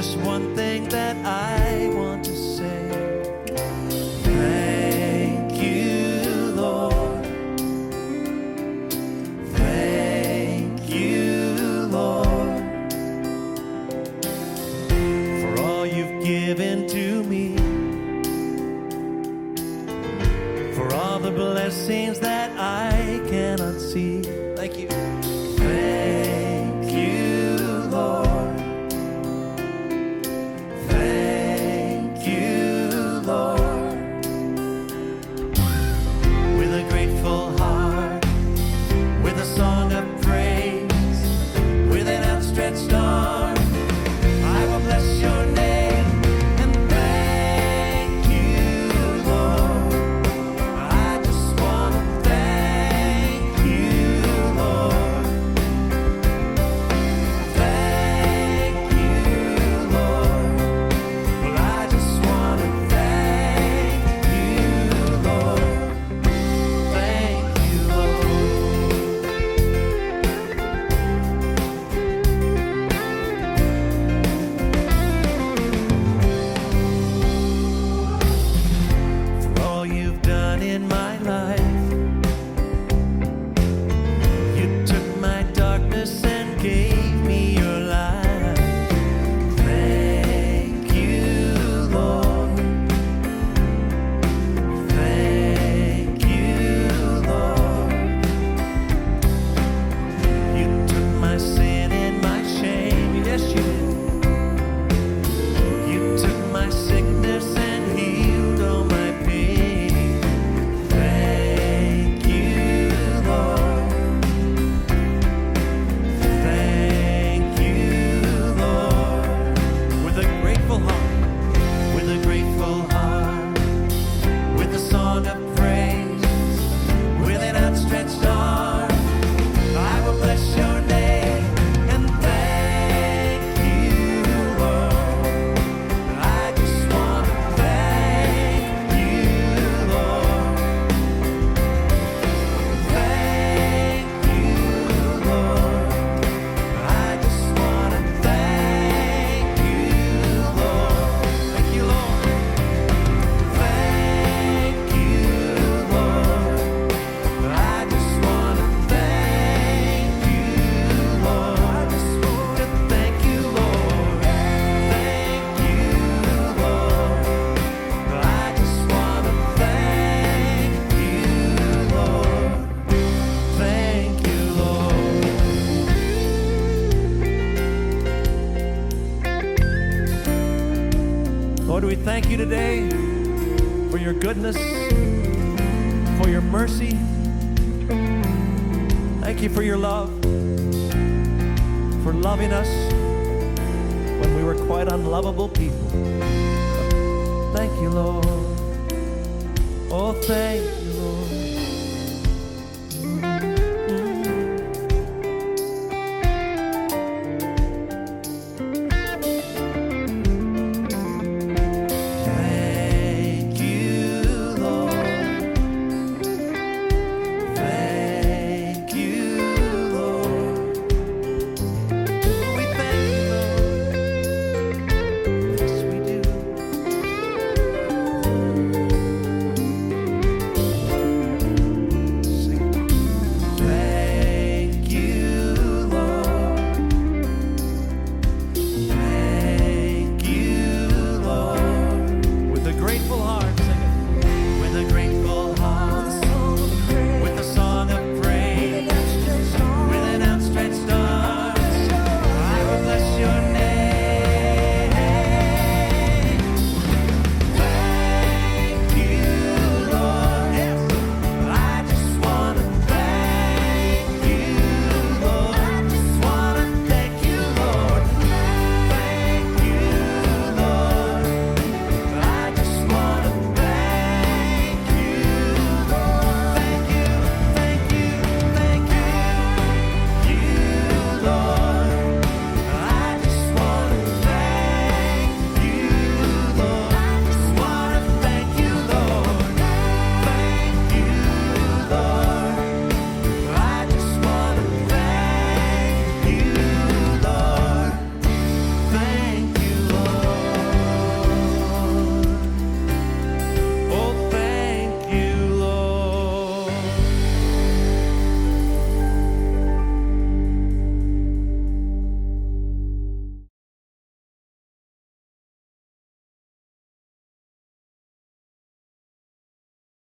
just one thing that I want to say. Thank you, Lord. Thank you, Lord, for all you've given to me, for all the blessings that I cannot see. Thank you. Thank you, Lord. Thank you, Lord. With a grateful heart, with a song of praise, with an outstretched arm, I will bless your name and thank you, Lord. I just want to thank you, Lord. Thank you, Lord. Well, I just want to thank you, Lord. Thank you, for all you've done in my life. You took my darkness and gave me your light. Thank you, Lord. Thank you, Lord. You took my sin and my shame. Yes, you did. You took my sickness and healed all my pain. Thank you, Lord. Thank you, Lord. With a grateful heart, with a grateful heart, with a song of praise, with an outstretched arm, I will bless your name and thank you, Lord. I just want to thank you, Lord. Thank you, Lord. I just want to thank you, Lord. Thank you, Lord. Thank you, Lord. I just want to thank you, Lord. I just want to thank you, Lord. Thank you, Lord. I just want to thank you, Lord. Thank you, Lord. Lord, we thank you today for your goodness, for your mercy. Thank you for your love, for loving us when we were quite unlovable people. Thank you, Lord. Oh, thank